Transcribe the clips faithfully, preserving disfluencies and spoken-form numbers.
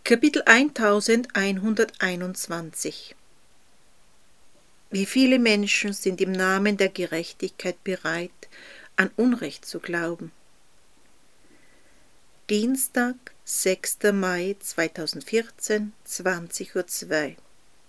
Kapitel elfhunderteinundzwanzig. Wie viele Menschen sind im Namen der Gerechtigkeit bereit, an Unrecht zu glauben? Dienstag, sechster Mai zweitausendvierzehn, zwanzig Uhr zwei.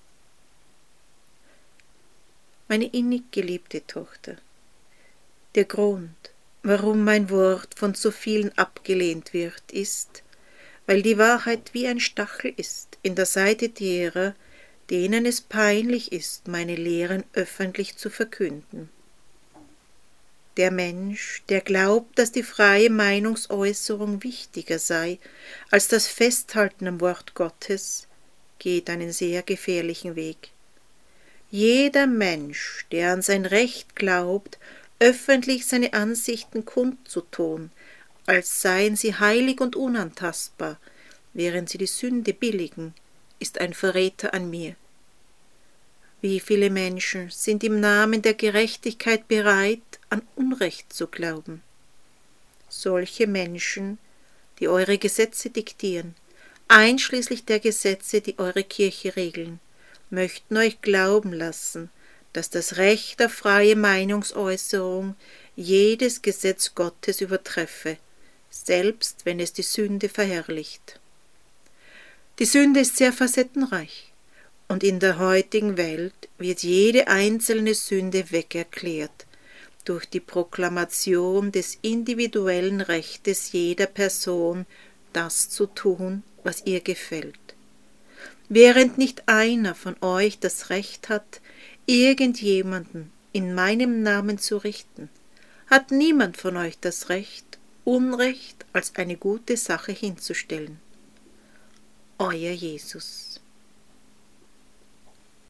Meine innig geliebte Tochter, der Grund, warum mein Wort von so vielen abgelehnt wird, ist, weil die Wahrheit wie ein Stachel ist in der Seite derer, denen es peinlich ist, meine Lehren öffentlich zu verkünden. Der Mensch, der glaubt, dass die freie Meinungsäußerung wichtiger sei als das Festhalten am Wort Gottes, geht einen sehr gefährlichen Weg. Jeder Mensch, der an sein Recht glaubt, öffentlich seine Ansichten kundzutun, als seien sie heilig und unantastbar, während sie die Sünde billigen, ist ein Verräter an mir. Wie viele Menschen sind im Namen der Gerechtigkeit bereit, an Unrecht zu glauben? Solche Menschen, die eure Gesetze diktieren, einschließlich der Gesetze, die eure Kirche regeln, möchten euch glauben lassen, dass das Recht auf freie Meinungsäußerung jedes Gesetz Gottes übertreffe, selbst wenn es die Sünde verherrlicht. Die Sünde ist sehr facettenreich, und in der heutigen Welt wird jede einzelne Sünde wegerklärt durch die Proklamation des individuellen Rechtes jeder Person, das zu tun, was ihr gefällt. Während nicht einer von euch das Recht hat, irgendjemanden in meinem Namen zu richten, hat niemand von euch das Recht, Unrecht als eine gute Sache hinzustellen. Euer Jesus.